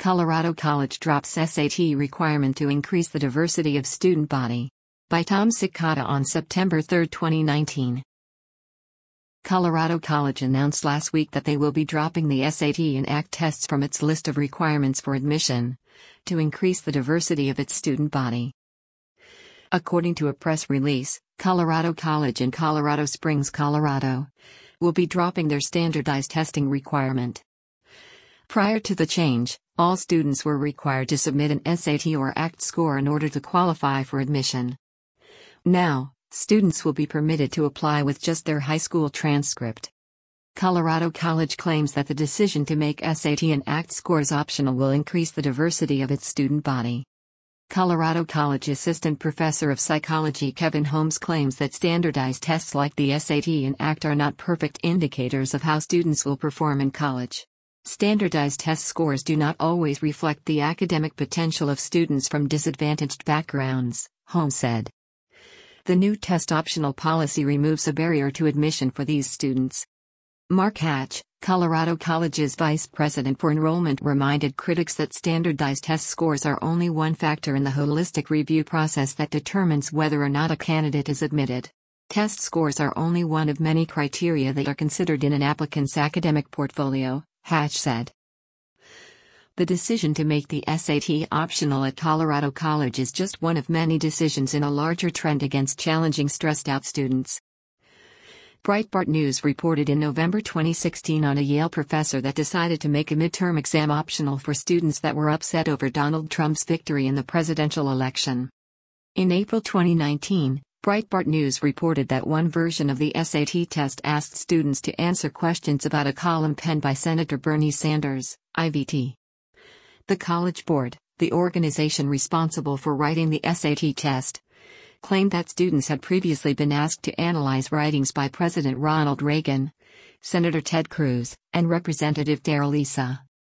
Colorado College drops SAT requirement to increase the diversity of student body. By Tom Cicada on September 3, 2019. Colorado College announced last week that they will be dropping the SAT and ACT tests from its list of requirements for admission, to increase the diversity of its student body. According to a press release, Colorado College in Colorado Springs, Colorado, will be dropping their standardized testing requirement. Prior to the change, all students were required to submit an SAT or ACT score in order to qualify for admission. Now, students will be permitted to apply with just their high school transcript. Colorado College claims that the decision to make SAT and ACT scores optional will increase the diversity of its student body. Colorado College Assistant Professor of Psychology Kevin Holmes claims that standardized tests like the SAT and ACT are not perfect indicators of how students will perform in college. Standardized test scores do not always reflect the academic potential of students from disadvantaged backgrounds, Holmes said. The new test optional policy removes a barrier to admission for these students. Mark Hatch, Colorado College's vice president for enrollment, reminded critics that standardized test scores are only one factor in the holistic review process that determines whether or not a candidate is admitted. Test scores are only one of many criteria that are considered in an applicant's academic portfolio, Hatch said. The decision to make the SAT optional at Colorado College is just one of many decisions in a larger trend against challenging stressed-out students. Breitbart News reported in November 2016 on a Yale professor that decided to make a midterm exam optional for students that were upset over Donald Trump's victory in the presidential election. In April 2019, Breitbart News reported that one version of the SAT test asked students to answer questions about a column penned by Senator Bernie Sanders, IVT. The College Board, the organization responsible for writing the SAT test, claimed that students had previously been asked to analyze writings by President Ronald Reagan, Senator Ted Cruz, and Representative Darrell Issa.